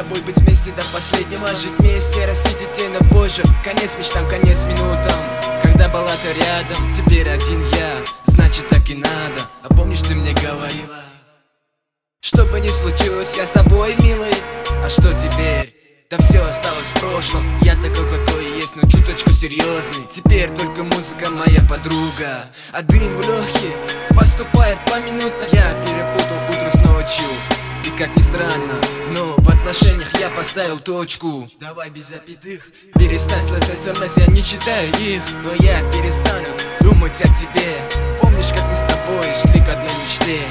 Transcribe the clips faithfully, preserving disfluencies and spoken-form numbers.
тобой быть вместе до последнего, жить вместе, растить детей, но позже конец мечтам, конец минутам. Когда была ты рядом, теперь один я, значит так и надо. А помнишь, ты мне говорила, что бы ни случилось, я с тобой, милый. А что теперь? Да все осталось в прошлом. Я такой, какой есть, но чуточку серьезный. Теперь только музыка моя подруга, а дым в легкие поступает поминутно. Я перепутал утро с ночью, и как ни странно, но в отношениях я поставил точку. Давай без обидых, перестань слать смс, я не читаю их. Но я перестану думать о тебе. Помнишь, как мы с тобой шли к одной мечте?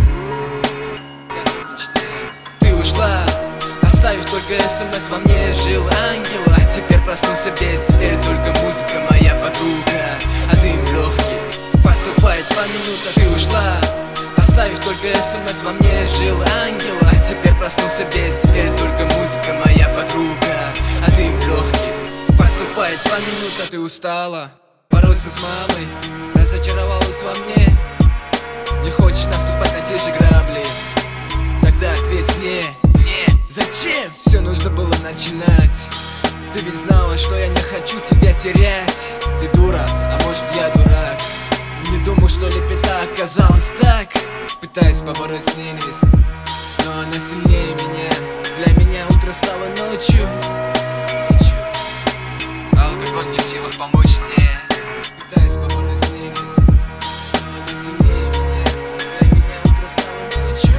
Ты ушла, оставив только смс, во мне жил ангел. А теперь проснулся без, теперь только музыка моя подруга, а дым легкий поступает по минутам. Ты ушла, оставив только смс, во мне жил ангел. А теперь проснулся без, теперь только музыка моя подруга, а дым легкий поступает по минутам. Ты устала бороться с мамой, разочаровалась во мне, не хочешь наступать на те же грабли. Тогда ответь мне, нет, зачем все нужно было начинать? Ты ведь знала, что я не хочу тебя терять. Ты дура, а может я дурак? Не думал, что лепета оказалась так. Пытаюсь побороть с ненависть, но она сильнее меня. Для меня утро стало ночью. Алкоголь не в силах помочь мне. Пытаюсь побороть с ненависть, но она сильнее меня. Для меня утро стало ночью.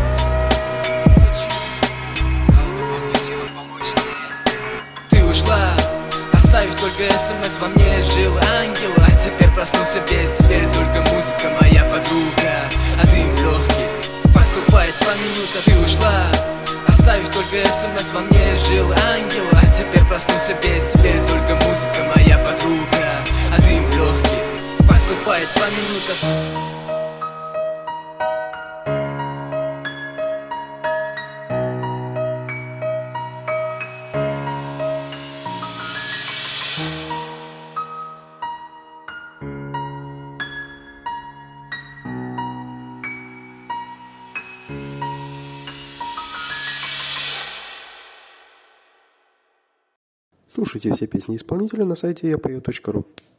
Алкоголь не в силах помочь мне. Ты ушла, оставив только смс, во мне жил ангел. А теперь проснулся весь, теперь только музыка моя подруга, а дым легкий поступает по минутам. Ты ушла, оставив только смс, во мне жил ангел. А теперь проснулся весь, теперь только музыка моя подруга, а дым легкий поступает по минутам. Слушайте все песни исполнителя на сайте я пою точка ру.